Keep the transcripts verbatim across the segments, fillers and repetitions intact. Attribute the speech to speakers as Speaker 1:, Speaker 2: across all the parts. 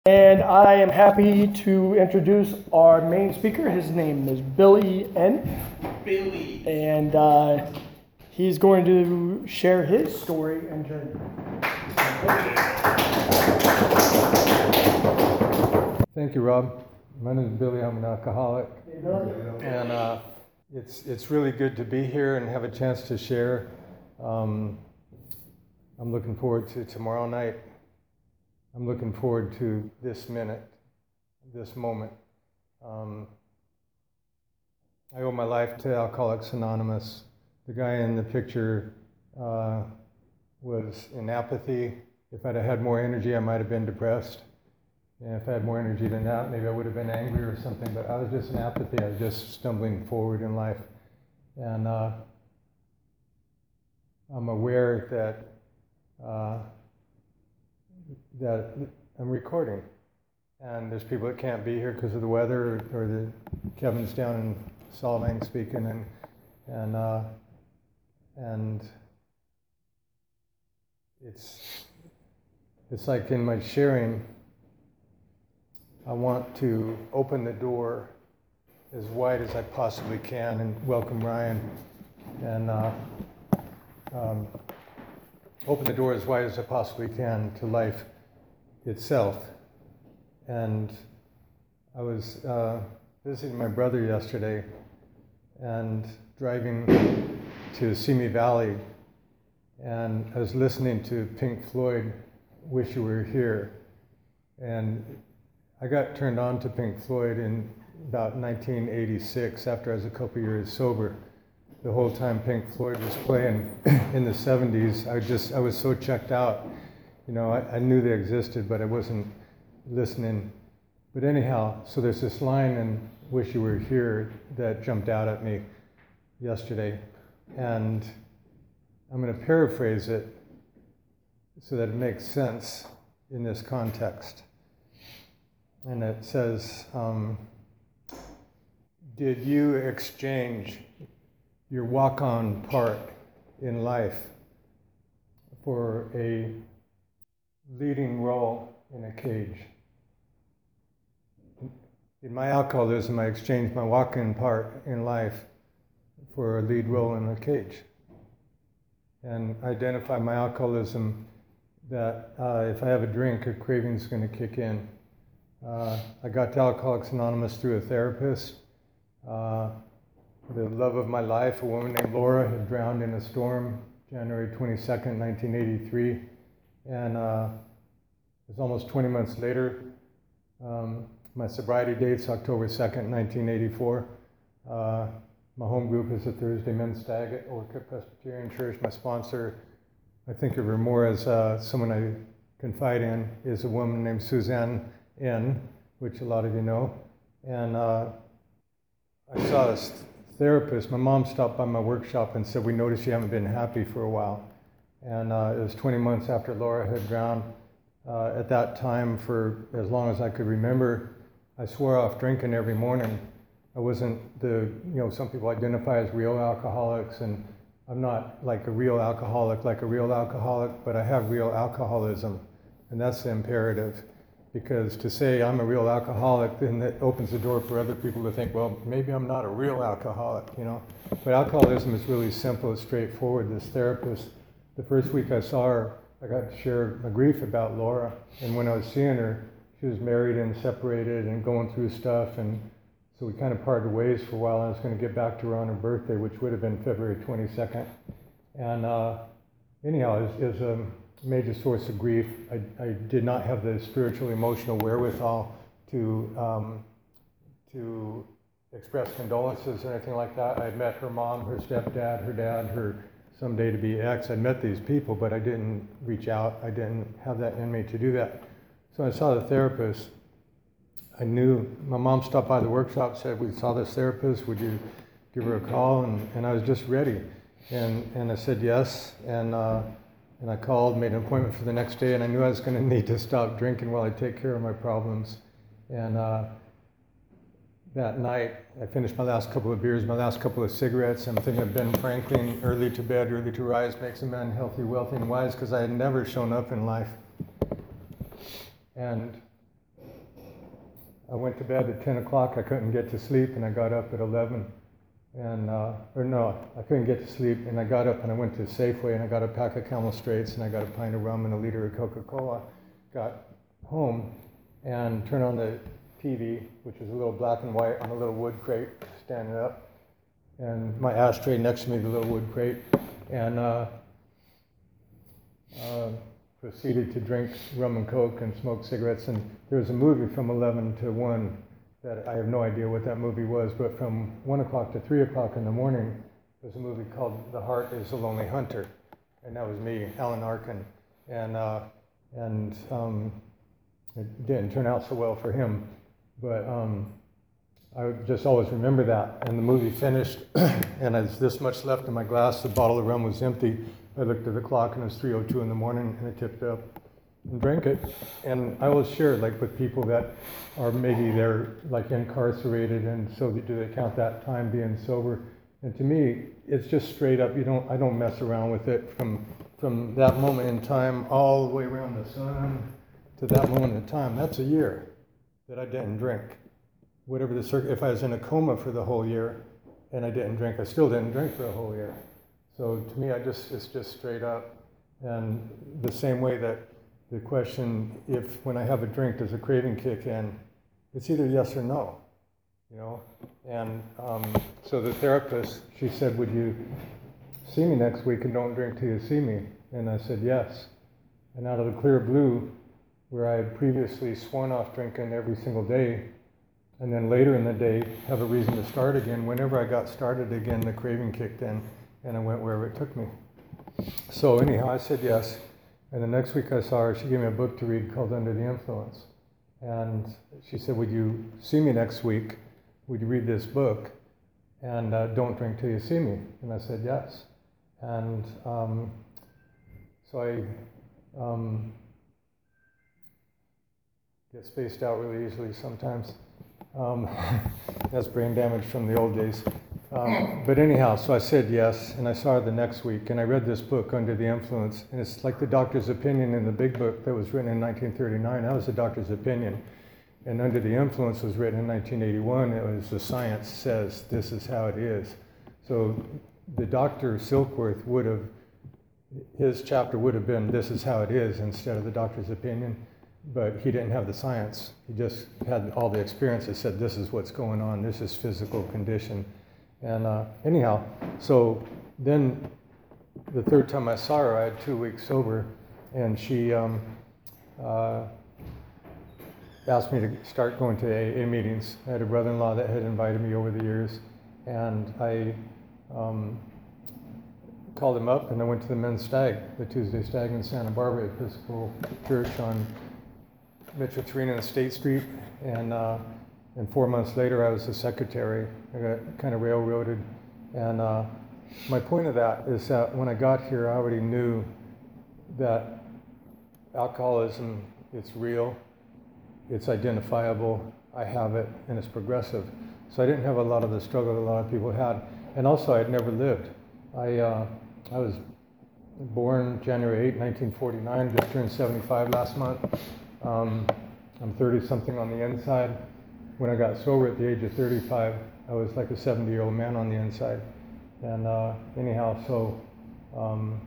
Speaker 1: And I am happy to introduce our main speaker. His name is Billy N.
Speaker 2: Billy.
Speaker 1: And uh, he's going to share his story and journey.
Speaker 3: Thank you, Rob. My name is Billy. I'm an alcoholic.
Speaker 1: Hey, Billy.
Speaker 3: And uh, it's, it's really good to be here and have a chance to share. Um, I'm looking forward to tomorrow night. I'm looking forward to this minute, this moment. Um, I owe my life to Alcoholics Anonymous. The guy in the picture uh, was in apathy. If I'd have had more energy, I might have been depressed. And if I had more energy than that, maybe I would have been angry or something, but I was just in apathy. I was just stumbling forward in life. And uh, I'm aware that uh, that I'm recording. And there's people that can't be here because of the weather, or, or the Kevin's down in Salt Lake speaking, and and uh, and it's it's like in my sharing, I want to open the door as wide as I possibly can and welcome Ryan, and uh, um, open the door as wide as I possibly can to life itself. And I was uh, visiting my brother yesterday and driving to Simi Valley, and I was listening to Pink Floyd, Wish You Were Here. And I got turned on to Pink Floyd in about nineteen eighty-six, after I was a couple years sober. The whole time Pink Floyd was playing in the seventies, I just I was so checked out. You know, I, I knew they existed, but I wasn't listening. But anyhow, so there's this line in Wish You Were Here that jumped out at me yesterday, and I'm going to paraphrase it so that it makes sense in this context. And it says, um, did you exchange your walk-on part in life for a leading role in a cage? In my alcoholism, I exchanged my walk-in part in life for a lead role in a cage. And I identify my alcoholism that uh, if I have a drink, a craving's going to kick in. Uh, I got to Alcoholics Anonymous through a therapist. Uh, the love of my life, a woman named Laura, had drowned in a storm January twenty-second, nineteen eighty-three. And uh, it was almost twenty months later. Um, my sobriety date's October second, nineteen eighty-four. Uh, my home group is the Thursday Men's Stag at Orca Presbyterian Church. My sponsor, I think of her more as uh, someone I confide in, is a woman named Suzanne N., which a lot of you know. And uh, I saw this therapist. My mom stopped by my workshop and said, we noticed you haven't been happy for a while. And uh, it was twenty months after Laura had drowned. Uh, at that time, for as long as I could remember, I swore off drinking every morning. I wasn't the, you know, some people identify as real alcoholics, and I'm not like a real alcoholic, like a real alcoholic, but I have real alcoholism, and that's the imperative. Because to say I'm a real alcoholic, then that opens the door for other people to think, well, maybe I'm not a real alcoholic, you know. But alcoholism is really simple, it's straightforward. This therapist, the first week I saw her, I got to share my grief about Laura. And when I was seeing her, she was married and separated and going through stuff. And so we kind of parted ways for a while. I was going to get back to her on her birthday, which would have been February twenty-second. And uh, anyhow, it was, it was a major source of grief. I, I did not have the spiritual, emotional wherewithal to um, to express condolences or anything like that. I had met her mom, her stepdad, her dad, her someday to be ex. I'd met these people, but I didn't reach out. I didn't have that in me to do that. So I saw the therapist. I knew, my mom stopped by the workshop, said, we saw this therapist, would you give her a call? And, and I was just ready. And, and I said yes. And uh, And I called, made an appointment for the next day, and I knew I was going to need to stop drinking while I take care of my problems. And uh, that night, I finished my last couple of beers, my last couple of cigarettes. I'm thinking of Ben Franklin, early to bed, early to rise, makes a man healthy, wealthy, and wise, because I had never shown up in life. And I went to bed at ten o'clock. I couldn't get to sleep, and I got up at eleven. And, uh, or no, I couldn't get to sleep, and I got up and I went to Safeway, and I got a pack of Camel Straights, and I got a pint of rum and a liter of Coca-Cola. Got home and turned on the T V, which was a little black and white on a little wood crate standing up, and my ashtray next to me, the little wood crate, and uh, uh, proceeded to drink rum and Coke and smoke cigarettes. And there was a movie from eleven to one that I have no idea what that movie was, but from one o'clock to three o'clock in the morning, there was a movie called The Heart is a Lonely Hunter, and that was me, Alan Arkin, and uh, and um, it didn't turn out so well for him, but um, I would just always remember that. And the movie finished, and there's this much left in my glass. The bottle of rum was empty. I looked at the clock, and it was three oh two in the morning, and I tipped up and drank it. And I always share, like, with people that are maybe they're like incarcerated, and so do they count that time being sober? And to me, it's just straight up. You don't. I don't mess around with it. From from that moment in time, all the way around the sun to that moment in time, that's a year that I didn't drink. Whatever the circ. If I was in a coma for the whole year and I didn't drink, I still didn't drink for a whole year. So to me, I just it's just straight up. And the same way that the question, if when I have a drink, does a craving kick in? It's either yes or no, you know. And um, so the therapist, she said, "Would you see me next week and don't drink till you see me?" And I said yes. And out of the clear blue, where I had previously sworn off drinking every single day, and then later in the day have a reason to start again, whenever I got started again, the craving kicked in, and I went wherever it took me. So anyhow, I said yes. And the next week I saw her, she gave me a book to read called Under the Influence. And she said, "Would you see me next week? Would you read this book? And uh, don't drink till you see me." And I said yes. And um, so I um, get spaced out really easily sometimes. Um, that's brain damage from the old days. Um, but anyhow, so I said yes, and I saw her the next week, and I read this book, Under the Influence, and it's like the doctor's opinion in the big book that was written in nineteen thirty-nine. That was the doctor's opinion. And Under the Influence was written in nineteen eighty-one. It was the science says this is how it is. So the Doctor Silkworth would have, his chapter would have been this is how it is instead of the doctor's opinion. But he didn't have the science. He just had all the experience that said this is what's going on, this is physical condition. And uh, anyhow, so then the third time I saw her, I had two weeks sober, and she um, uh, asked me to start going to A A meetings. I had a brother-in-law that had invited me over the years, and I um, called him up, and I went to the men's stag, the Tuesday stag in Santa Barbara Episcopal Church on Mitchell Torino and State Street, and uh, and four months later I was the secretary. I got kind of railroaded, and uh, my point of that is that when I got here I already knew that alcoholism, it's real, it's identifiable, I have it, and it's progressive. So I didn't have a lot of the struggle that a lot of people had, and also I had never lived. I uh, I was born January eighth, nineteen forty-nine, just turned seventy-five last month. Um, I'm thirty-something on the inside. When I got sober at the age of thirty-five, I was like a seventy-year-old man on the inside. And uh, anyhow, so um,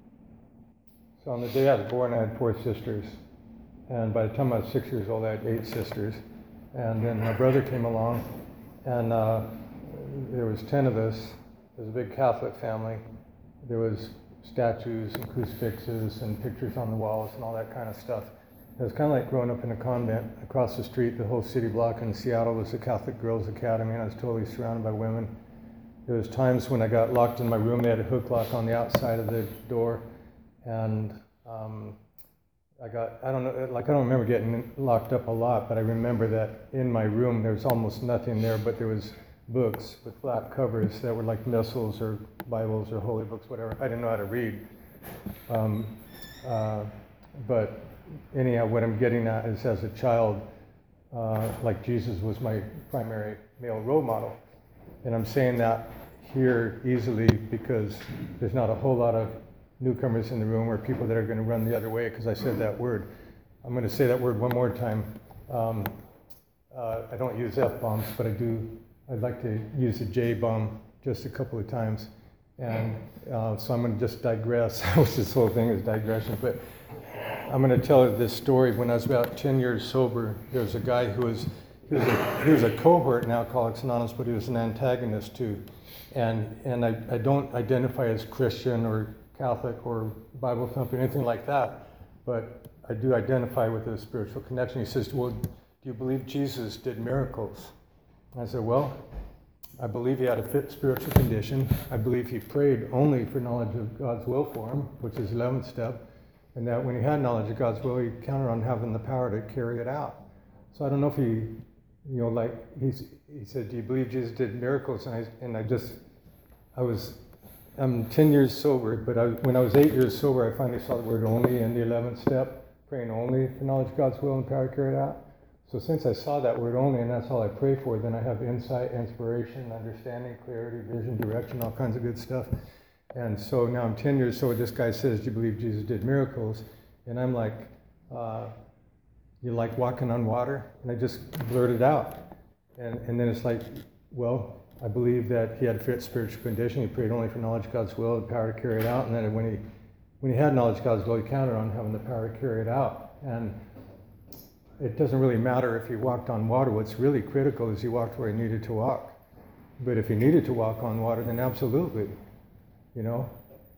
Speaker 3: so on the day I was born, I had four sisters. And by the time I was six years old, I had eight sisters. And then my brother came along, and uh, there was ten of us. It was a big Catholic family. There was statues and crucifixes and pictures on the walls and all that kind of stuff. It was kind of like growing up in a convent. Across the street, the whole city block in Seattle was the Catholic Girls Academy, and I was totally surrounded by women. There was times when I got locked in my room. They had a hook lock on the outside of the door, and um, I got, I don't know, like I don't remember getting locked up a lot, but I remember that in my room there was almost nothing there, but there was books with black covers that were like missals or Bibles or holy books, whatever. I didn't know how to read. Um, uh, but anyhow, what I'm getting at is as a child, uh, like Jesus was my primary male role model. And I'm saying that here easily because there's not a whole lot of newcomers in the room or people that are going to run the other way because I said that word. I'm going to say that word one more time. Um, Uh, I don't use F-bombs, but I do, I'd like to use the J-bomb just a couple of times. And uh, so I'm going to just digress, which this whole thing is digression, but I'm going to tell this story. When I was about ten years sober, there was a guy who was, he was a, he was a cohort in Alcoholics Anonymous, but he was an antagonist too. And, and I, I don't identify as Christian or Catholic or Bible thumping, anything like that, but I do identify with a spiritual connection. He says, well, do you believe Jesus did miracles? I said, well, I believe he had a fit spiritual condition. I believe he prayed only for knowledge of God's will for him, which is the eleventh step. And that when he had knowledge of God's will, he counted on having the power to carry it out. So I don't know if he, you know, like, he's, he said, do you believe Jesus did miracles? And I, and I just, I was, I'm ten years sober, but I, when I was eight years sober, I finally saw the word only in the eleventh step, praying only for knowledge of God's will and power to carry it out. So since I saw that word only, and that's all I pray for, then I have insight, inspiration, understanding, clarity, vision, direction, all kinds of good stuff. And so now I'm ten years sober. This guy says, do you believe Jesus did miracles? And I'm like, uh, you like walking on water? And I just blurted out. And, and then it's like, well, I believe that he had a fit spiritual condition. He prayed only for knowledge of God's will and power to carry it out. And then when he, when he had knowledge of God's will, he counted on having the power to carry it out. And it doesn't really matter if he walked on water. What's really critical is he walked where he needed to walk. But if he needed to walk on water, then absolutely, you know.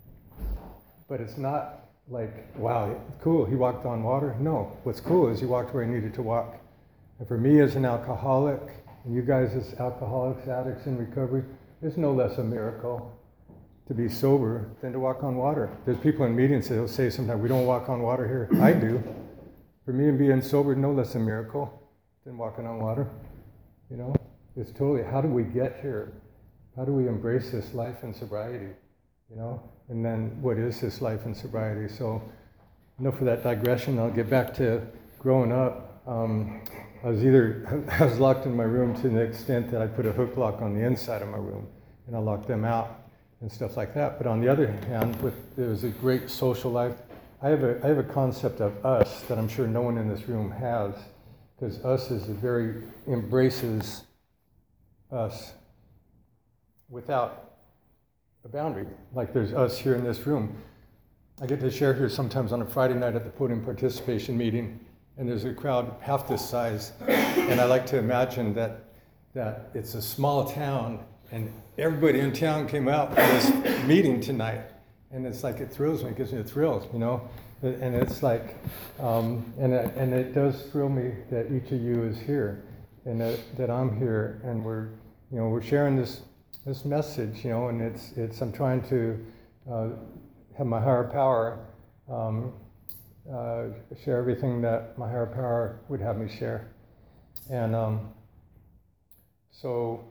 Speaker 3: But it's not like, wow, cool, he walked on water. No, what's cool is he walked where he needed to walk. And for me as an alcoholic, and you guys as alcoholics, addicts in recovery, there's no less a miracle to be sober than to walk on water. There's people in meetings that will say sometimes, we don't walk on water here. I do. For me, and being sober, no less a miracle than walking on water. You know, it's totally, how do we get here? How do we embrace this life in sobriety? You know, and then what is this life in sobriety? So, enough of that digression. I'll get back to growing up. Um, I was either, I was locked in my room to the extent that I put a hook lock on the inside of my room, and I locked them out and stuff like that. But on the other hand, with, there was a great social life. I have a I have a concept of us that I'm sure no one in this room has, because us is a very embraces us without a boundary. Like there's us here in this room. I get to share here sometimes on a Friday night at the podium participation meeting, and there's a crowd half this size, and I like to imagine that that it's a small town, and everybody in town came out for this meeting tonight. And it's like, it thrills me, it gives me the thrills, you know? And it's like, um, and, it, and it does thrill me that each of you is here, and that, that I'm here, and we're, you know, we're sharing this this message, you know, and it's, it's I'm trying to uh, have my higher power um, uh, share everything that my higher power would have me share. And um, so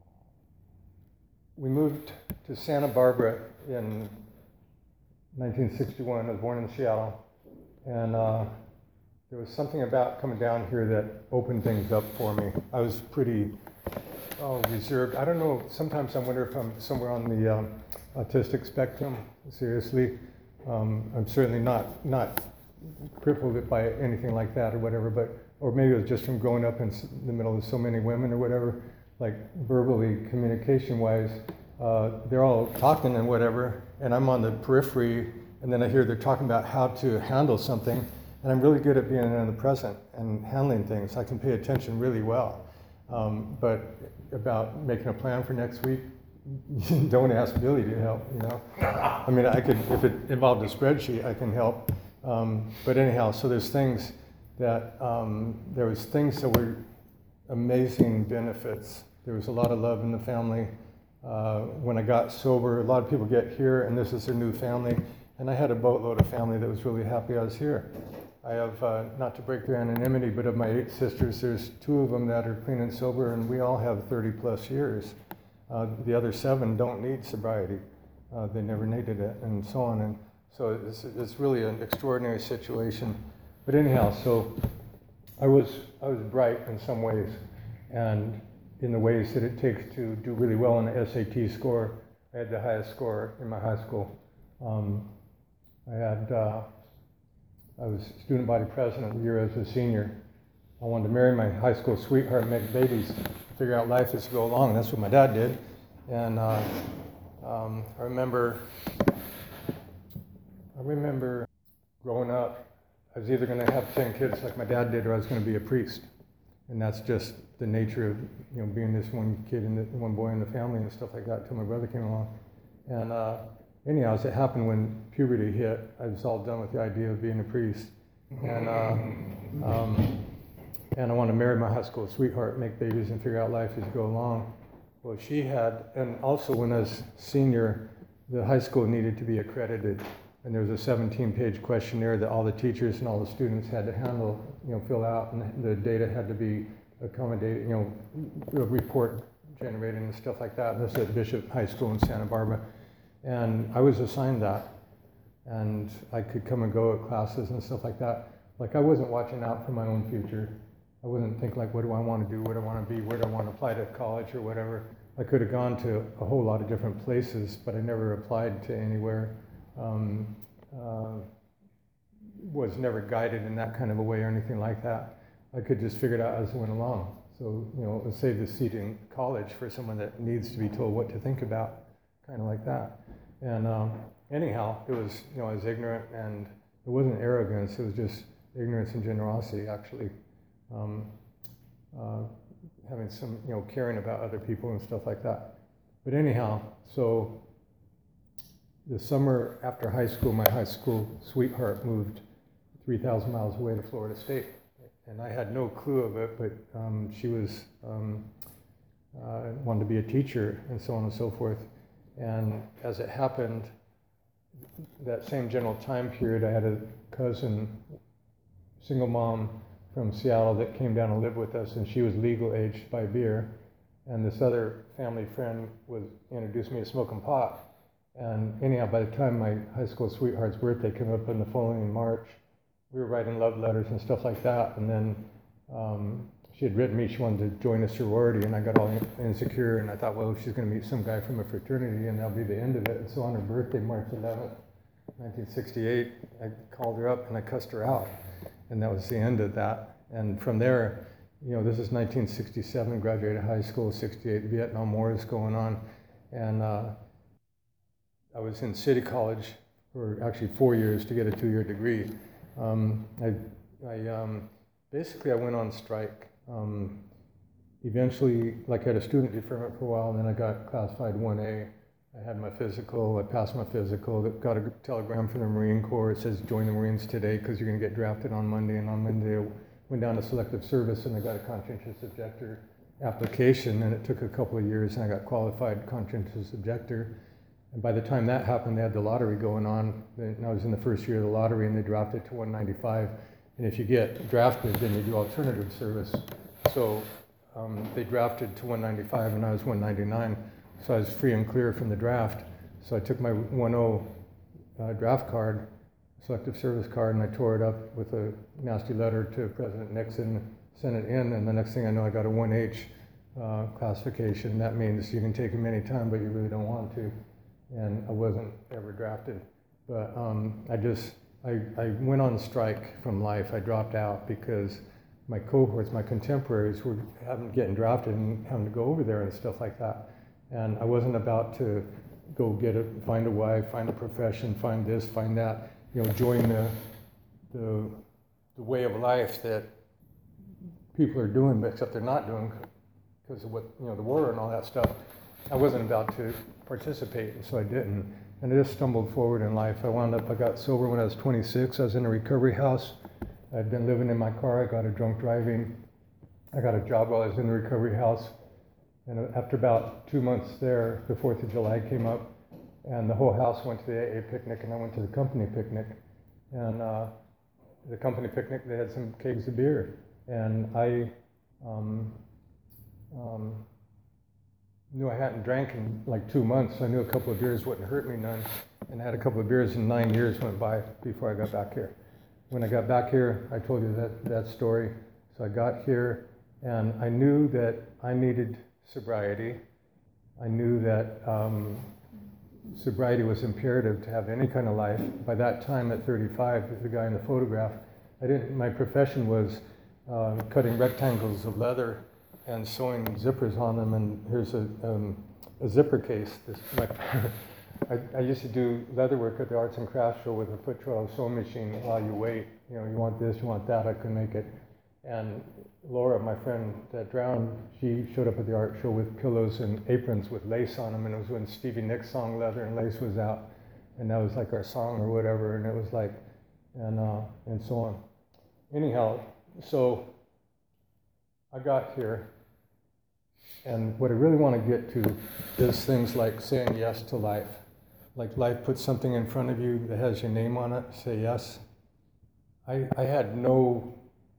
Speaker 3: we moved to Santa Barbara in nineteen sixty-one. I was born in Seattle, and uh, there was something about coming down here that opened things up for me. I was pretty oh, reserved. I don't know, sometimes I wonder if I'm somewhere on the um, autistic spectrum, seriously. Um, I'm certainly not not crippled by anything like that or whatever, but, or maybe it was just from growing up in the middle of so many women or whatever, like verbally, communication-wise. Uh, they're all talking and whatever, and I'm on the periphery, and then I hear they're talking about how to handle something, and I'm really good at being in the present and handling things. I can pay attention really well. Um, but about making a plan for next week, don't ask Billy to help, you know. I mean, I could, if it involved a spreadsheet, I can help. Um, but anyhow, so there's things that, um, there was things that were amazing benefits. There was a lot of love in the family. Uh, when I got sober, a lot of people get here and this is their new family. And I had a boatload of family that was really happy I was here. I have, uh, not to break their anonymity, but of my eight sisters, there's two of them that are clean and sober, and we all have thirty plus years. Uh, the other seven don't need sobriety. Uh, they never needed it, and so on. And so it's, it's really an extraordinary situation. But anyhow, so I was, I was bright in some ways, and in the ways that it takes to do really well on the S A T score. I had the highest score in my high school. Um, I had, uh, I was student body president the year as a senior, I wanted to marry my high school sweetheart, make babies, figure out life as we go along. That's what my dad did. And uh, um, I remember, I remember growing up, I was either going to have ten kids like my dad did, or I was going to be a priest. And that's just the nature of, you know, being this one kid and the one boy in the family and stuff like that until my brother came along. And uh, anyhow, as it happened when puberty hit, I was all done with the idea of being a priest. And uh, um, and I wanted to marry my high school sweetheart, make babies, and figure out life as you go along. Well, she had, and also when I was senior, the high school needed to be accredited. And there was a seventeen page questionnaire that all the teachers and all the students had to handle, you know, fill out, and the data had to be accommodated, you know, report generated and stuff like that. And this is at Bishop High School in Santa Barbara. And I was assigned that. And I could come and go at classes and stuff like that. Like, I wasn't watching out for my own future. I wouldn't think like, what do I want to do? What do I want to be? Where do I want to apply to college or whatever? I could have gone to a whole lot of different places, but I never applied to anywhere. Um, uh, was never guided in that kind of a way or anything like that. I could just figure it out as I went along. So, you know, save the seat in college for someone that needs to be told what to think about, kind of like that. And um, anyhow, it was, you know, I was ignorant, and it wasn't arrogance, it was just ignorance and generosity, actually. Um, uh, having some, you know, caring about other people and stuff like that. But anyhow, so the summer after high school, my high school sweetheart moved three thousand miles away to Florida State. And I had no clue of it, but um, she was, um, uh, wanted to be a teacher and so on and so forth. And as it happened, that same general time period, I had a cousin, single mom from Seattle, that came down and lived with us, and she was legal age by beer. And this other family friend was introduced me to smoking pot. And anyhow, by the time my high school sweetheart's birthday came up in the following March, we were writing love letters and stuff like that. And then um, she had written me, she wanted to join a sorority, and I got all insecure, and I thought, well, she's going to meet some guy from a fraternity, and that'll be the end of it. And so on her birthday, March eleventh, nineteen sixty-eight, I called her up and I cussed her out. And that was the end of that. And from there, you know, this is nineteen sixty-seven, graduated high school, sixty-eight, the Vietnam War is going on. And uh, I was in City College for actually four years to get a two-year degree. Um, I, I um, basically, I went on strike. Um, eventually, like I had a student deferment for a while, and then I got classified one A. I had my physical, I passed my physical, got a telegram from the Marine Corps. It says, join the Marines today because you're going to get drafted on Monday. And on Monday, I went down to selective service, and I got a conscientious objector application, and it took a couple of years, and I got qualified conscientious objector. And by the time that happened, they had the lottery going on. And I was in the first year of the lottery, and they drafted to one ninety-five. And if you get drafted, then you do alternative service. So um, they drafted to one ninety-five, and I was one ninety-nine. So I was free and clear from the draft. So I took my one oh uh, draft card, selective service card, and I tore it up with a nasty letter to President Nixon, sent it in, and the next thing I know, I got a one H uh, classification. That means you can take them anytime, but you really don't want to. And I wasn't ever drafted. But um, I just, I, I went on strike from life. I dropped out because my cohorts, my contemporaries were having, getting drafted and having to go over there and stuff like that. And I wasn't about to go get a, find a wife, find a profession, find this, find that, you know, join the, the, the way of life that people are doing, but except they're not doing because of what, you know, the war and all that stuff. I wasn't about to participate, and so I didn't. And I just stumbled forward in life. I wound up, I got sober when I was twenty-six. I was in a recovery house. I'd been living in my car. I got a drunk driving. I got a job while I was in the recovery house. And after about two months there, the fourth of July came up, and the whole house went to the A A picnic, and I went to the company picnic. And uh, the company picnic, they had some kegs of beer. And I um, um, knew I hadn't drank in like two months. So I knew a couple of beers wouldn't hurt me none. And I had a couple of beers, and nine years went by before I got back here. When I got back here, I told you that, that story. So I got here, and I knew that I needed sobriety. I knew that um, sobriety was imperative to have any kind of life. By that time, at thirty-five, the guy in the photograph, I didn't. My profession was uh, cutting rectangles of leather and sewing zippers on them. And here's a, um, a zipper case. This, my, I, I used to do leather work at the Arts and Crafts show with a foot trowel sewing machine while you wait. You know, you want this, you want that, I couldn't make it. And Laura, my friend that drowned, she showed up at the art show with pillows and aprons with lace on them, and it was when Stevie Nicks' song Leather and Lace was out, and that was like our song or whatever, and it was like, and uh, and so on. Anyhow, so I got here, and what I really want to get to is things like saying yes to life. Like life puts something in front of you that has your name on it, say yes. I, I had no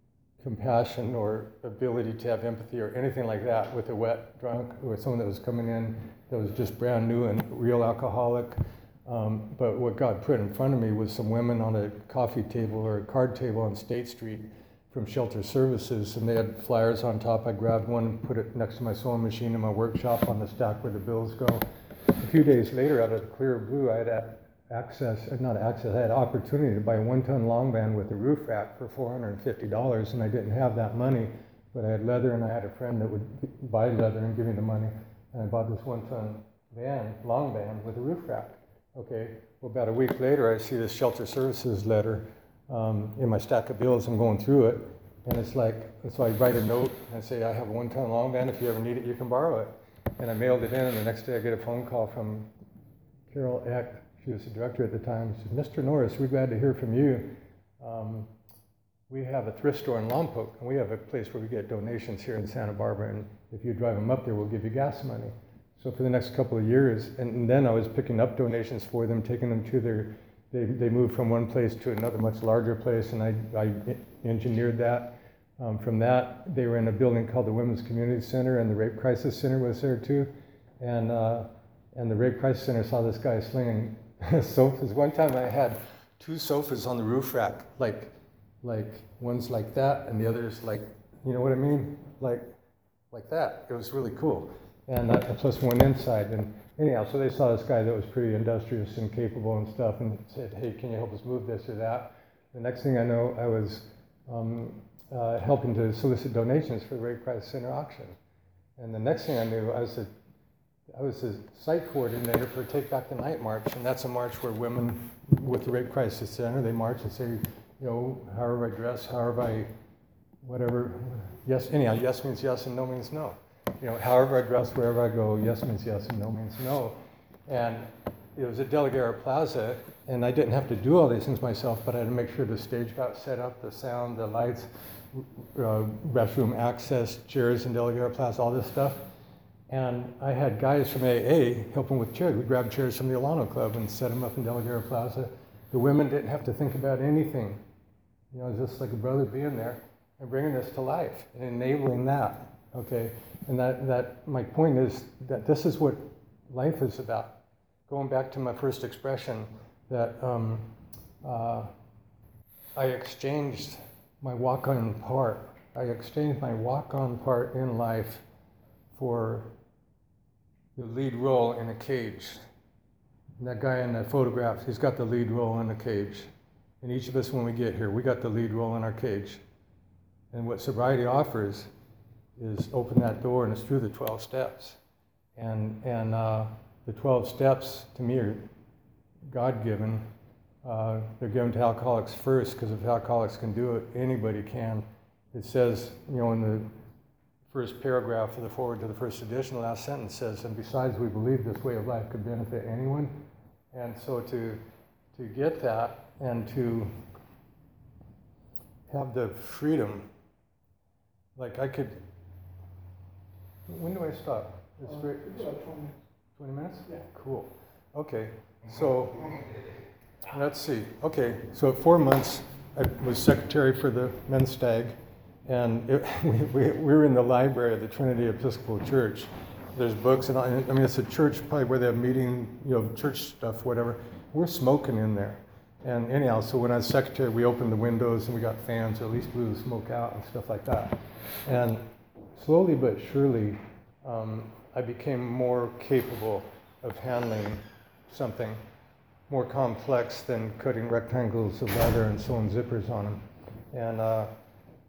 Speaker 3: compassion or ability to have empathy or anything like that with a wet drunk or someone that was coming in that was just brand new and real alcoholic. Um, but what God put in front of me was some women on a coffee table or a card table on State Street from Shelter Services, and they had flyers on top. I grabbed one and put it next to my sewing machine in my workshop on the stack where the bills go. A few days later, out of the clear blue, I had a- access, uh, not access, I had opportunity to buy a one-ton long van with a roof rack for four hundred fifty dollars, and I didn't have that money, but I had leather, and I had a friend that would buy leather and give me the money, and I bought this one-ton van, long van, with a roof rack. Okay, well, about a week later, I see this Shelter Services letter um, in my stack of bills. I'm going through it, and it's like, so I write a note and say, I have a one-ton long van, if you ever need it, you can borrow it. And I mailed it in, and the next day I get a phone call from Carol Eck. She was the director at the time. She said, Mister Norris, we're glad to hear from you. Um, we have a thrift store in Lompoc, and we have a place where we get donations here in Santa Barbara, and if you drive them up there, we'll give you gas money. So for the next couple of years, and, and then I was picking up donations for them, taking them to their, they, they moved from one place to another much larger place, and I, I engineered that. Um, from that, they were in a building called the Women's Community Center, and the Rape Crisis Center was there too. And, uh, and the Rape Crisis Center saw this guy slinging sofas. One time I had two sofas on the roof rack, like, like one's like that, and the other's like, you know what I mean? Like, like that. It was really cool. And uh, plus one inside. And anyhow, so they saw this guy that was pretty industrious and capable and stuff, and said, hey, can you help us move this or that? The next thing I know, I was um, uh, helping to solicit donations for the Rape Crisis Center auction. And the next thing I knew, I was a I was the site coordinator for Take Back the Night March, and that's a march where women with the Rape Crisis Center, they march and say, you know, however I dress, however I, whatever, yes, anyhow, yes means yes and no means no. You know, however I dress, wherever I go, yes means yes and no means no. And it was at De La Guerra Plaza, and I didn't have to do all these things myself, but I had to make sure the stage got set up, the sound, the lights, uh, restroom access, chairs in De La Guerra Plaza, all this stuff. And I had guys from A A helping with chairs. We grabbed chairs from the Alano Club and set them up in De La Guerra Plaza. The women didn't have to think about anything. You know, it was just like a brother being there and bringing this to life and enabling that, okay? And that, that my point is that this is what life is about. Going back to my first expression, that um, uh, I exchanged my walk-on part. I exchanged my walk-on part in life for the lead role in a cage. And that guy in the photograph, he's got the lead role in the cage. And each of us, when we get here, we got the lead role in our cage. And what sobriety offers is open that door, and it's through the twelve steps. And, and uh, the twelve steps, to me, are God-given. Uh, they're given to alcoholics first, because if alcoholics can do it, anybody can. It says, you know, in the first paragraph of the forward to the first edition, the last sentence says, and besides, we believe this way of life could benefit anyone. And so to, to get that and to have the freedom, like I could, when do I stop? It's
Speaker 1: Uh,
Speaker 3: great.
Speaker 1: about twenty minutes.
Speaker 3: twenty minutes?
Speaker 1: Yeah.
Speaker 3: Cool. Okay, so let's see. Okay, so at four months, I was secretary for the men's stag. And it, we, we, we were in the library of the Trinity Episcopal Church. There's books, and I, I mean, it's a church probably where they have meeting, you know, church stuff, whatever. We're smoking in there. And anyhow, so when I was secretary, we opened the windows and we got fans, or at least blew the smoke out and stuff like that. And slowly but surely, um, I became more capable of handling something more complex than cutting rectangles of leather and sewing zippers on them. And uh,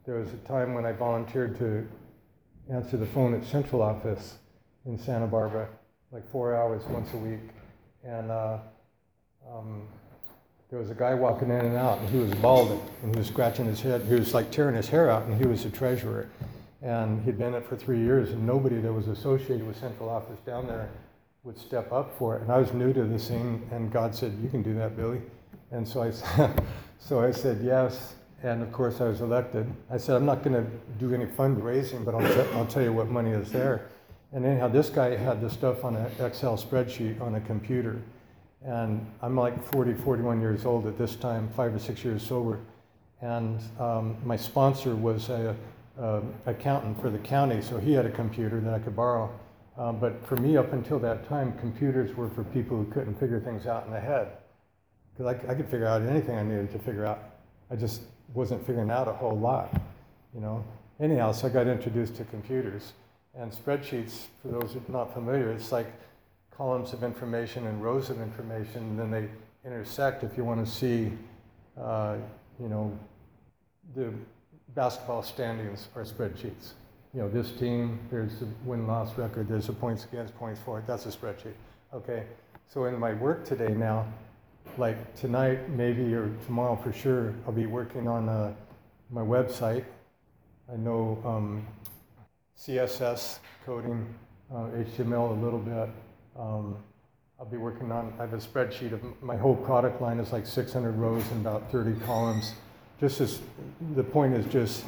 Speaker 3: there was a time when I volunteered to answer the phone at central office in Santa Barbara, like four hours once a week. And uh, um, there was a guy walking in and out, and he was balding, and he was scratching his head. He was like tearing his hair out, and he was the treasurer. And he'd been it for three years, and nobody that was associated with central office down there would step up for it. And I was new to the scene, and God said, "You can do that, Billy." And so I, so I said yes, and of course I was elected. I said, "I'm not going to do any fundraising, but I'll, t- I'll tell you what money is there." And anyhow, this guy had the stuff on an Excel spreadsheet on a computer. And I'm like forty, forty-one years old at this time, five or six years sober. And um, my sponsor was a, a accountant for the county, so he had a computer that I could borrow. Um, but for me, up until that time, computers were for people who couldn't figure things out in the head. Because I, I could figure out anything I needed to figure out. I just wasn't figuring out a whole lot, you know. Anyhow, so I got introduced to computers. And spreadsheets, for those who are not familiar, it's like columns of information and rows of information, and then they intersect if you want to see, uh, you know, the basketball standings are spreadsheets. You know, this team, there's a win-loss record, there's a points against, points for it, that's a spreadsheet. Okay, so in my work today now, like tonight maybe or tomorrow for sure, I'll be working on uh, my website. I know um, C S S coding, uh, H T M L a little bit. Um, I'll be working on, I have a spreadsheet of my whole product line is like six hundred rows and about thirty columns. Just as, the point is just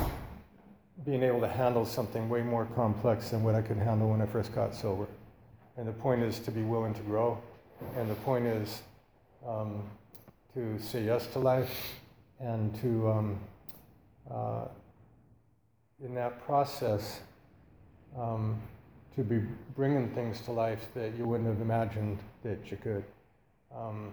Speaker 3: being able to handle something way more complex than what I could handle when I first got sober. And the point is to be willing to grow. And the point is um, to say yes to life and to, um, uh, in that process, um, to be bringing things to life that you wouldn't have imagined that you could. Um,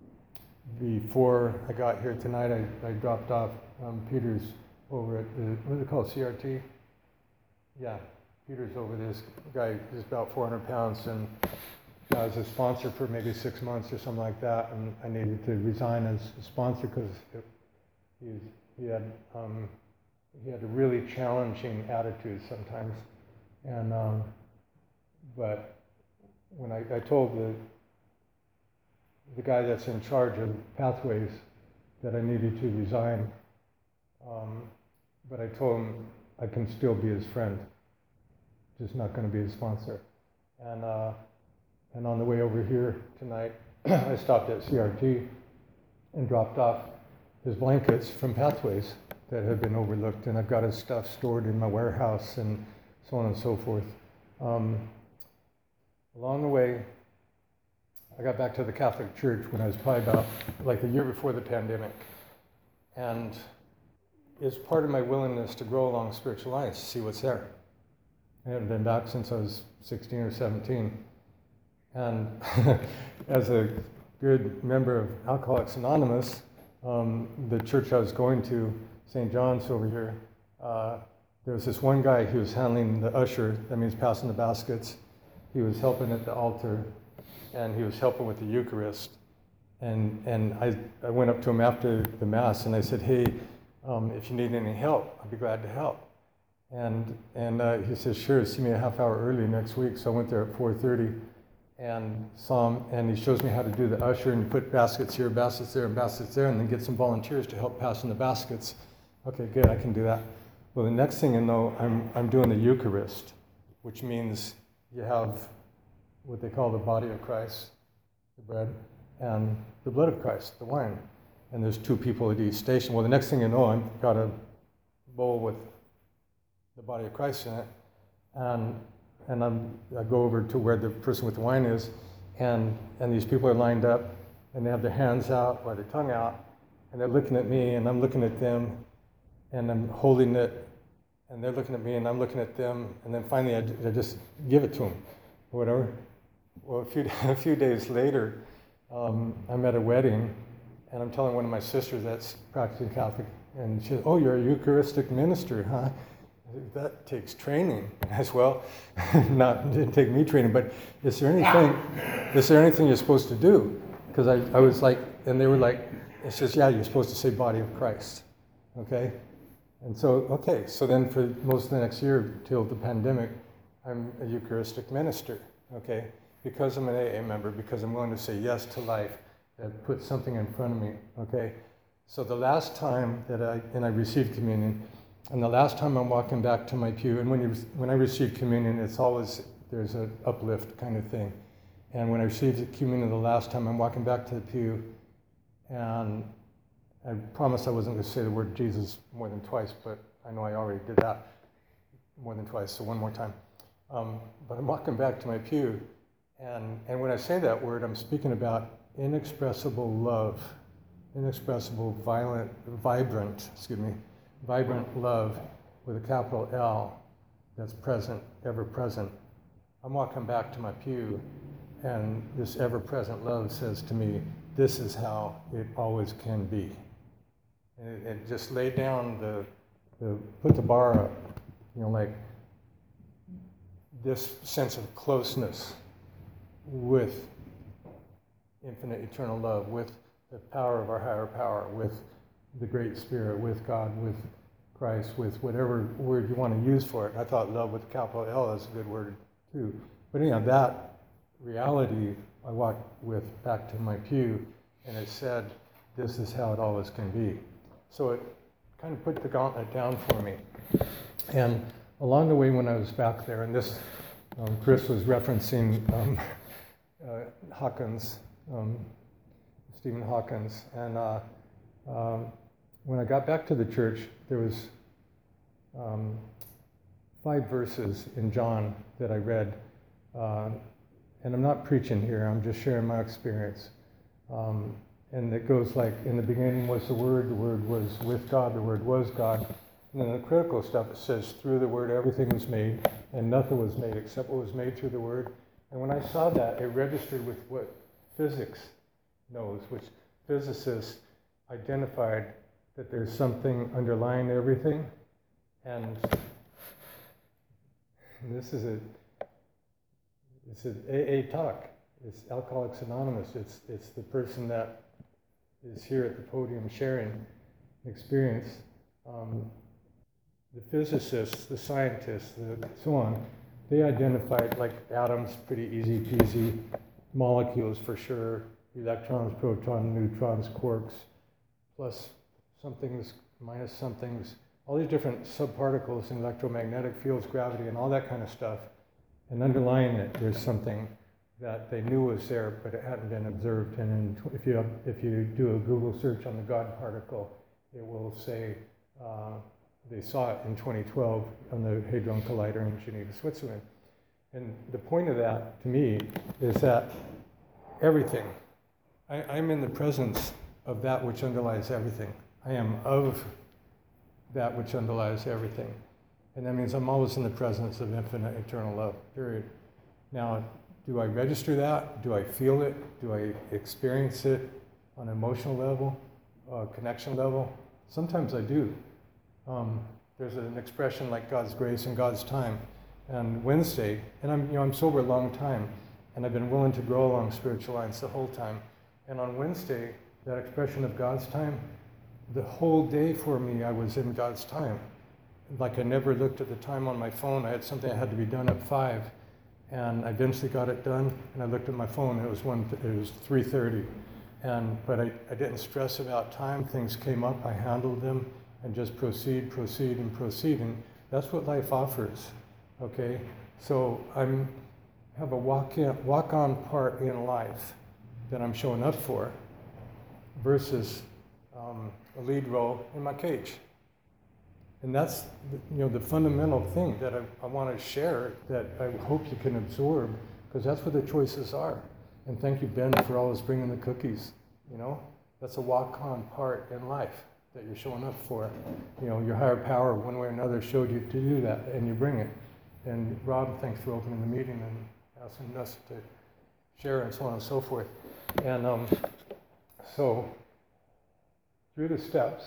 Speaker 3: before I got here tonight, I, I dropped off um, Peter's over at the, what is it called, C R T? Yeah, Peter's over this guy, he's about four hundred pounds, and I was a sponsor for maybe six months or something like that, and I needed to resign as a sponsor because he, he had um, he had a really challenging attitude sometimes. And um, but when I, I told the the guy that's in charge of Pathways that I needed to resign, um, but I told him I can still be his friend, just not going to be his sponsor. And uh, and on the way over here tonight, I stopped at C R T and dropped off his blankets from Pathways that had been overlooked, and I've got his stuff stored in my warehouse and so on and so forth. Um, along the way, I got back to the Catholic Church when I was probably about like a year before the pandemic. And it's part of my willingness to grow along spiritual lines, to see what's there. I haven't been back since I was sixteen or seventeen. And as a good member of Alcoholics Anonymous, um, the church I was going to, Saint John's over here, uh, there was this one guy who was handling the usher, that means passing the baskets. He was helping at the altar, and he was helping with the Eucharist. And and I, I went up to him after the Mass, and I said, hey, um, if you need any help, I'd be glad to help. And and uh, he says, sure, see me a half hour early next week. So I went there at four thirty and saw him, and he shows me how to do the usher, and you put baskets here, baskets there, and baskets there, and then get some volunteers to help passing the baskets. Okay, good, I can do that. Well, the next thing you know, I'm I'm doing the Eucharist, which means you have what they call the body of Christ, the bread, and the blood of Christ, the wine. And there's two people at each station. Well, the next thing you know, I've got a bowl with the body of Christ in it, and and I'm, I go over to where the person with the wine is, and and these people are lined up, and they have their hands out or their tongue out, and they're looking at me, and I'm looking at them, and I'm holding it, and they're looking at me, and I'm looking at them, and then finally I, I just give it to them, or whatever. Well, a few a few days later, um, I'm at a wedding, and I'm telling one of my sisters that's practicing Catholic, and she says, "Oh, you're a Eucharistic minister, huh?" That takes training as well. Not it didn't take me training, but is there anything? Is there anything you're supposed to do? Because I, I was like, and they were like, it says, yeah, you're supposed to say body of Christ, okay? And so, okay, so then for most of the next year till the pandemic, I'm a Eucharistic minister, okay? Because I'm an A A member, because I'm willing to say yes to life that puts something in front of me, okay? So the last time that I, and I received communion, and the last time I'm walking back to my pew, and when, you, when I receive communion, it's always, there's an uplift kind of thing. And when I received the communion the last time, I'm walking back to the pew, and I promised I wasn't going to say the word Jesus more than twice, but I know I already did that more than twice, so one more time. Um, but I'm walking back to my pew, and, and when I say that word, I'm speaking about inexpressible love, inexpressible, violent, vibrant, excuse me, vibrant love with a capital L that's present, ever present. I'm walking back to my pew, and this ever-present love says to me, this is how it always can be. And it, it just laid down the, the, put the bar up, you know, like this sense of closeness with infinite eternal love, with the power of our higher power, with the Great Spirit, with God, with Christ, with whatever word you want to use for it. I thought love with a capital L is a good word too. But anyhow, that reality I walked with back to my pew, and it said, this is how it always can be. So it kind of put the gauntlet down for me. And along the way when I was back there, and this, um, Chris was referencing um, uh, Hawkins, um, Stephen Hawkins, and uh, um, when I got back to the church, there was um, five verses in John that I read, uh, and I'm not preaching here, I'm just sharing my experience. Um, and it goes like, in the beginning was the Word, the Word was with God, the Word was God. And then the critical stuff, it says, through the Word everything was made, and nothing was made except what was made through the Word. And when I saw that, it registered with what physics knows, which physicists identified that there's something underlying everything. And, and this is a, it's an A A talk. It's Alcoholics Anonymous. It's, it's the person that is here at the podium sharing experience. Um, the physicists, the scientists, the, so on, they identified like atoms, pretty easy peasy, molecules for sure, electrons, protons, neutrons, quarks, plus somethings, minus somethings, all these different subparticles in electromagnetic fields, gravity, and all that kind of stuff. And underlying it, there's something that they knew was there, but it hadn't been observed. And in, if you if you do a Google search on the God particle, it will say uh, they saw it in twenty twelve on the Hadron Collider in Geneva, Switzerland. And the point of that, to me, is that everything, I, I'm in the presence of that which underlies everything. I am of that which underlies everything. And that means I'm always in the presence of infinite eternal love, period. Now, do I register that? Do I feel it? Do I experience it on an emotional level, uh, connection level? Sometimes I do. Um, there's an expression like God's grace and God's time. And Wednesday, and I'm, you know, I'm sober a long time, and I've been willing to grow along spiritual lines the whole time. And on Wednesday, that expression of God's time, the whole day for me, I was in God's time. Like I never looked at the time on my phone. I had something that had to be done at five, and I eventually got it done. And I looked at my phone. And it was one. It was three thirty, and but I, I didn't stress about time. Things came up. I handled them, and just proceed, proceed, and proceed. And that's what life offers. Okay, so I'm have a walk in, walk on part in life that I'm showing up for, versus um, a lead role in my cage. And that's, you know, the fundamental thing that I, I want to share, that I hope you can absorb, because that's what the choices are. And thank you, Ben, for always bringing the cookies. You know, that's a walk-on part in life that you're showing up for. You know, your higher power, one way or another, showed you to do that, and you bring it. And Rob, thanks for opening the meeting and asking us to share and so on and so forth. And um, so, through the steps,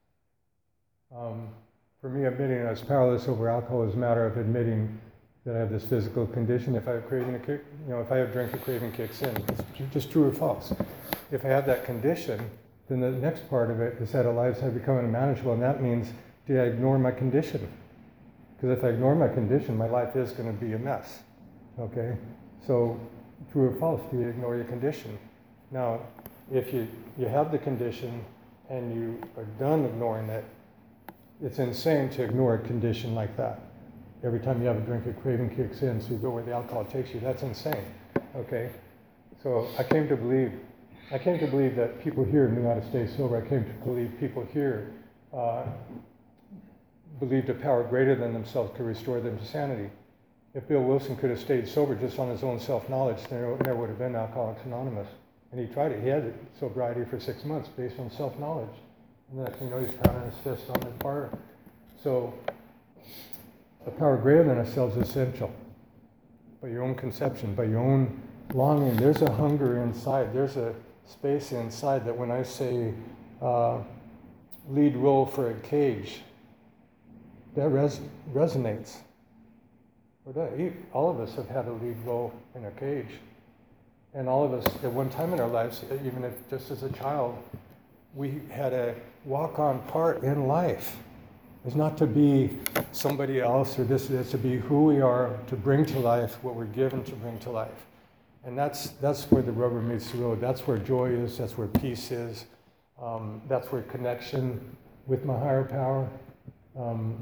Speaker 3: um, for me, admitting I was powerless over alcohol is a matter of admitting that I have this physical condition. If I have craving, a kick, you know, if I have drink, a craving kicks in. It's just true or false. If I have that condition, then the next part of it is that our lives have become unmanageable, and that means did I ignore my condition? Because if I ignore my condition, my life is going to be a mess. Okay? So, true or false, do you ignore your condition? Now, if you, you have the condition and you are done ignoring it, it's insane to ignore a condition like that. Every time you have a drink, a craving kicks in, so you go where the alcohol takes you. That's insane. Okay? So I came to believe, I came to believe that people here knew how to stay sober. I came to believe people here uh, believed a power greater than themselves could restore them to sanity. If Bill Wilson could have stayed sober just on his own self-knowledge, there never would have been Alcoholics Anonymous. And he tried it. He had sobriety for six months based on self-knowledge. And the next thing you know, he's pounding his fist on the bar. So a power greater than ourselves is essential. By your own conception, by your own longing, there's a hunger inside. There's a space inside that when I say uh, lead role for a cage, that res- resonates. All of us have had a lead role in a cage. And all of us, at one time in our lives, even if just as a child, we had a walk-on part in life. It's not to be somebody else or this, it's to be who we are, to bring to life what we're given to bring to life. And that's that's where the rubber meets the road. That's where joy is, that's where peace is. Um, that's where connection with my higher power. Um,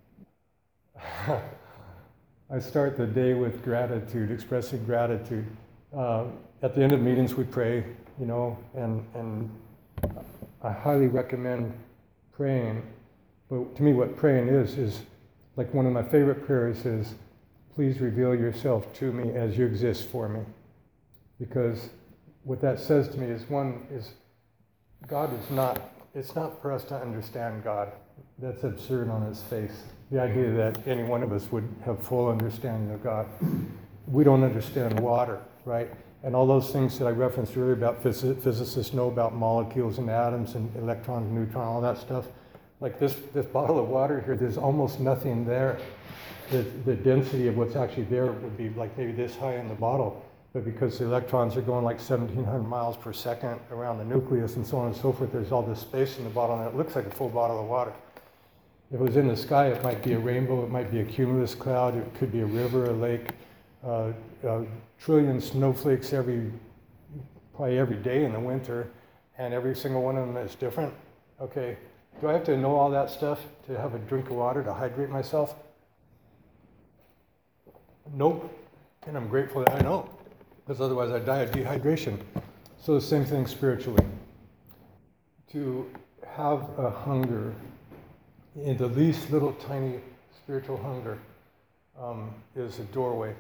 Speaker 3: I start the day with gratitude, expressing gratitude. Uh, at the end of meetings we pray, you know, and, and I highly recommend praying. But to me what praying is, is like one of my favorite prayers is, please reveal yourself to me as you exist for me. Because what that says to me is, one, is God is not, it's not for us to understand God. That's absurd on its face. The idea that any one of us would have full understanding of God. We don't understand water, right? And all those things that I referenced earlier about phys- physicists know about molecules and atoms and electrons, neutrons, all that stuff. Like this, this bottle of water here, there's almost nothing there. The, the density of what's actually there would be like maybe this high in the bottle. But because the electrons are going like seventeen hundred miles per second around the nucleus and so on and so forth, there's all this space in the bottle and it looks like a full bottle of water. If it was in the sky, it might be a rainbow, it might be a cumulus cloud, it could be a river, a lake, uh, a trillion snowflakes every, probably every day in the winter, and every single one of them is different. Okay, do I have to know all that stuff to have a drink of water to hydrate myself? Nope, and I'm grateful that I know, because otherwise I'd die of dehydration. So the same thing spiritually. To have a hunger, in the least little tiny spiritual hunger, um, is a doorway.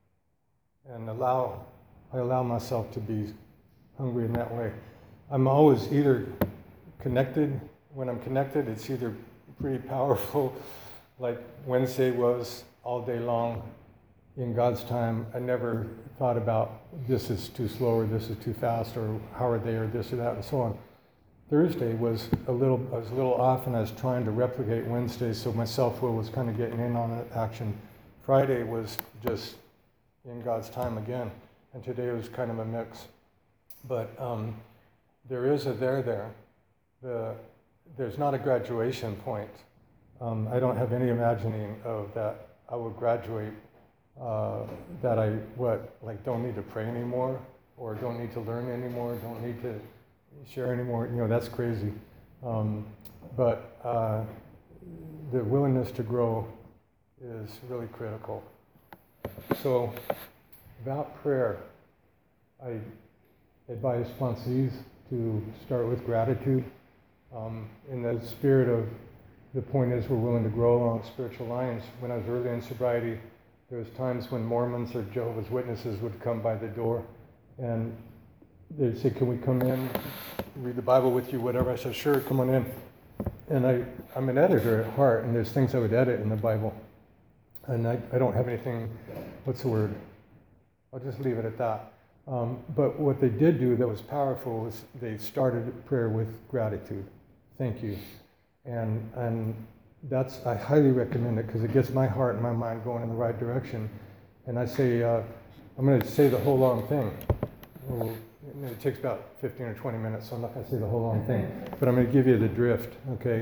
Speaker 3: And allow, I allow myself to be hungry in that way. I'm always either connected. When I'm connected, it's either pretty powerful, like Wednesday was all day long in God's time. I never thought about this is too slow or this is too fast or how are they or this or that and so on. Thursday was a little, I was a little off and I was trying to replicate Wednesday, so my self-will was kind of getting in on that action. Friday was just in God's time again, and today was kind of a mix. But um, there is a there there. The, there's not a graduation point. Um, I don't have any imagining of that I will graduate, uh, that I, what, like don't need to pray anymore, or don't need to learn anymore, don't need to share anymore, you know, that's crazy. Um, but uh, the willingness to grow is really critical. So, about prayer, I advise sponsees to start with gratitude. Um, in the spirit of, the point is we're willing to grow along spiritual lines. When I was early in sobriety, there was times when Mormons or Jehovah's Witnesses would come by the door and they'd say, can we come in, read the Bible with you, whatever. I said, sure, come on in. And I, I'm an editor at heart, and there's things I would edit in the Bible. And I, I don't have anything, what's the word? I'll just leave it at that. Um, but what they did do that was powerful was they started prayer with gratitude. Thank you. And, and that's, I highly recommend it because it gets my heart and my mind going in the right direction. And I say, uh, I'm going to say the whole long thing. Well, it takes about fifteen or twenty minutes, so I'm not going to say the whole long thing. But I'm going to give you the drift, okay?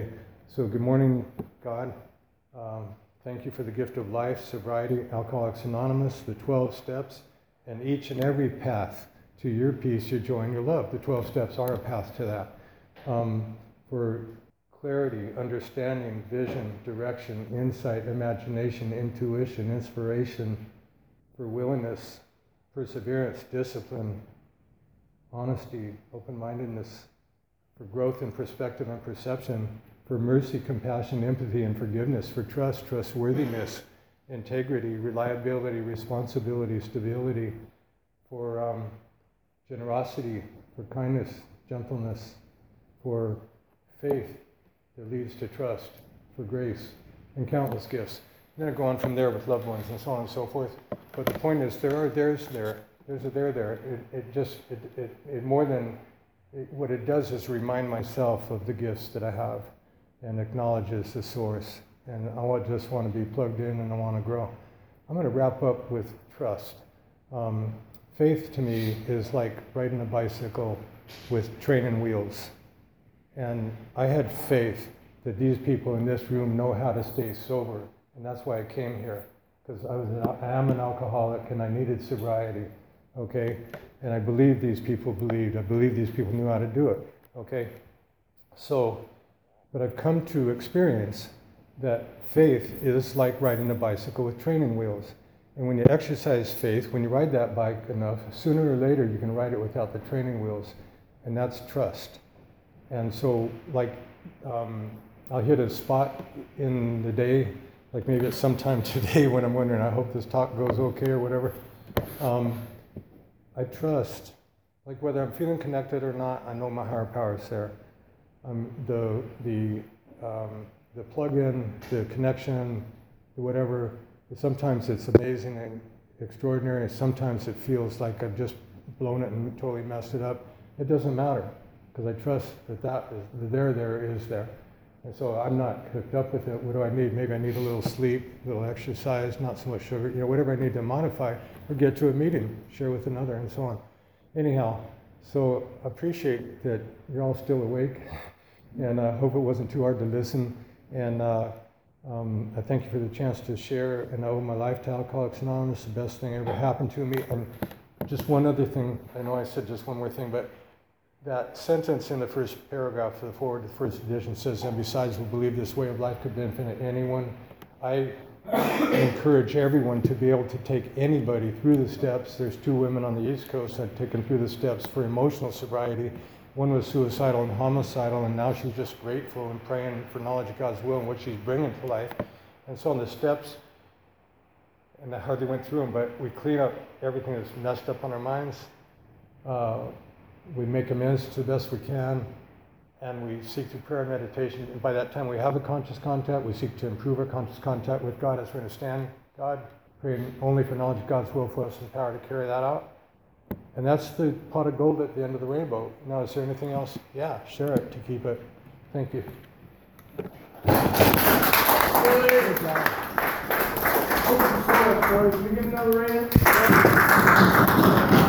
Speaker 3: So good morning, God. Um, thank you for the gift of life, sobriety, Alcoholics Anonymous, the twelve steps, and each and every path to your peace, your joy, and your love. The twelve steps are a path to that. Um, for clarity, understanding, vision, direction, insight, imagination, intuition, inspiration, for willingness, perseverance, discipline, honesty, open-mindedness, for growth in perspective and perception, for mercy, compassion, empathy, and forgiveness, for trust, trustworthiness, integrity, reliability, responsibility, stability, for um, generosity, for kindness, gentleness, for faith that leads to trust, for grace, and countless gifts. I'm going to go on from there with loved ones and so on and so forth. But the point is, there are there's there. There's a there there. It, it just, it, it, it more than, it, what it does is remind myself of the gifts that I have and acknowledges the source. And I just want to be plugged in and I want to grow. I'm going to wrap up with trust. Um, faith to me is like riding a bicycle with training wheels. And I had faith that these people in this room know how to stay sober. And that's why I came here. Because I was an, I am an alcoholic and I needed sobriety. Okay? And I believe these people believed. I believe these people knew how to do it. Okay? So, but I've come to experience that faith is like riding a bicycle with training wheels. And when you exercise faith, when you ride that bike enough, sooner or later you can ride it without the training wheels. And that's trust. And so, like, um, I'll hit a spot in the day, like maybe it's sometime today when I'm wondering, I hope this talk goes okay or whatever. Um, I trust, like whether I'm feeling connected or not, I know my higher power is there. Um, the the um, the plug-in, the connection, the whatever. Sometimes it's amazing and extraordinary. Sometimes it feels like I've just blown it and totally messed it up. It doesn't matter because I trust that that is the there there is there. And so I'm not hooked up with it. What do I need? Maybe I need a little sleep, a little exercise, not so much sugar, you know, whatever I need to modify or get to a meeting, share with another, and so on. Anyhow, so appreciate that you're all still awake, and I hope it wasn't too hard to listen. And uh, um, I thank you for the chance to share, and I owe my life to Alcoholics Anonymous, the best thing ever happened to me. And just one other thing, I know I said just one more thing, but that sentence in the first paragraph of the forward, the first edition says, and besides, we believe this way of life could benefit anyone. I encourage everyone to be able to take anybody through the steps. There's two women on the East Coast that have taken through the steps for emotional sobriety. One was suicidal and homicidal, and now she's just grateful and praying for knowledge of God's will and what she's bringing to life. And so on the steps, and I hardly went through them, but we clean up everything that's messed up on our minds. Uh, We make amends to the best we can, and we seek through prayer and meditation. And by that time we have a conscious contact, we seek to improve our conscious contact with God as we understand God, praying only for knowledge of God's will for us and power to carry that out. And that's the pot of gold at the end of the rainbow. Now, is there anything else? Yeah, share it to keep it. Thank you.
Speaker 1: Good job. Open the floor, Corey. Can we give another round?